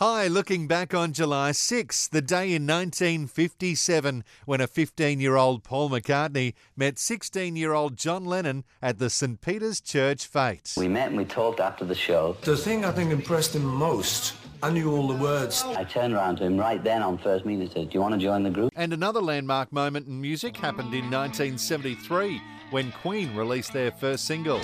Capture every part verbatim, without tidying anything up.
Hi, looking back on July sixth, the day in nineteen fifty-seven when a fifteen-year-old Paul McCartney met sixteen-year-old John Lennon at the St Peter's Church Fete. We met and we talked after the show. The thing I think impressed him most, I knew all the words. I turned around to him right then on first meeting and said, do you want to join the group? And another landmark moment in music happened in nineteen seventy-three when Queen released their first single.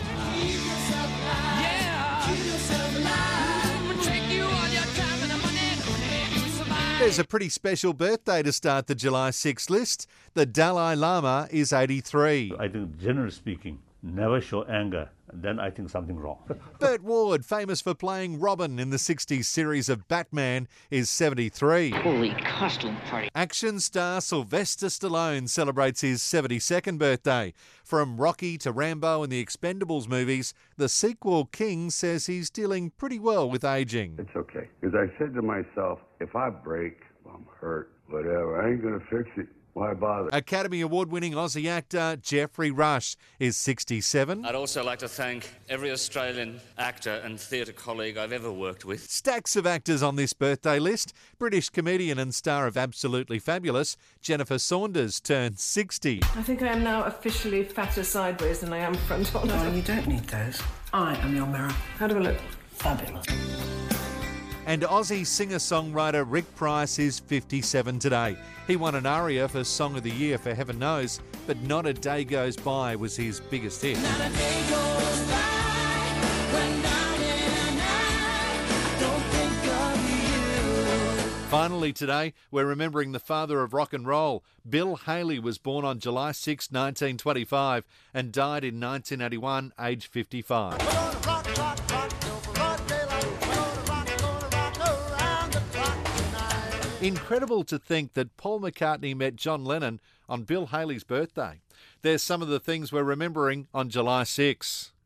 There's a pretty special birthday to start the July sixth list. The Dalai Lama is eighty-three. I think, generally speaking, never show anger, then I think something wrong. Burt Ward, famous for playing Robin in the sixties series of Batman, is seventy-three. Holy costume party. Action star Sylvester Stallone celebrates his seventy-second birthday. From Rocky to Rambo and the Expendables movies, the sequel King says he's dealing pretty well with ageing. It's okay, because I said to myself, if I break, well, I'm hurt, whatever, I ain't going to fix it. Why bother? Academy Award-winning Aussie actor Geoffrey Rush is sixty-seven. I'd also like to thank every Australian actor and theatre colleague I've ever worked with. Stacks of actors on this birthday list. British comedian and star of Absolutely Fabulous, Jennifer Saunders, turned sixty. I think I am now officially fatter sideways than I am front on. No, you don't need those. I am your mirror. How do I look? Fabulous. And Aussie singer-songwriter Rick Price is fifty-seven today. He won an ARIA for Song of the Year for Heaven Knows, but Not a Day Goes By was his biggest hit. Not a day goes by when I'm in a night, I don't think of you. Finally today, we're remembering the father of rock and roll. Bill Haley was born on July sixth, nineteen twenty-five and died in nineteen eighty-one, aged fifty-five. Incredible to think that Paul McCartney met John Lennon on Bill Haley's birthday. There's some of the things we're remembering on July sixth.